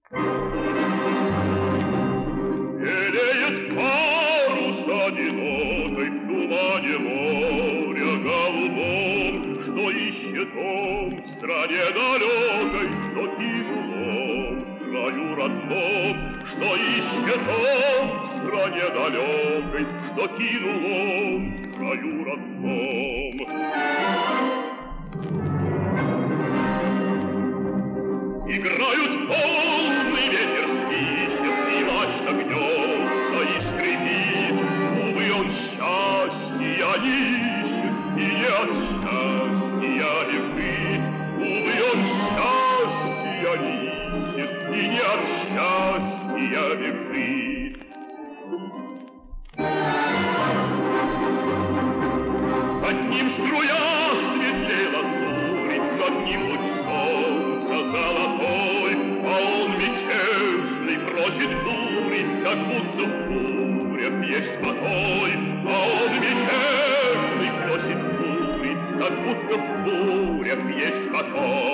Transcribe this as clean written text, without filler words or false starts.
Белеет парус одинокой в тумане моря голубом, что ищет он в стране далекой, что кинул он в краю родном, что ищет он в стране далекой, что кинул он в краю родном. Играют волны, ветер свищет, и мачта гнется и скрипит. Увы, он счастья не ищет, и не от счастья лежит. Увы, он счастья не ищет, и не от счастья лежит. Под ним струя светлей лазури, над ним луч солнца золотой, а он мятежный просит бури, как будто в бурях есть покой. А он мятежный просит бури, как будто в бурях есть покой.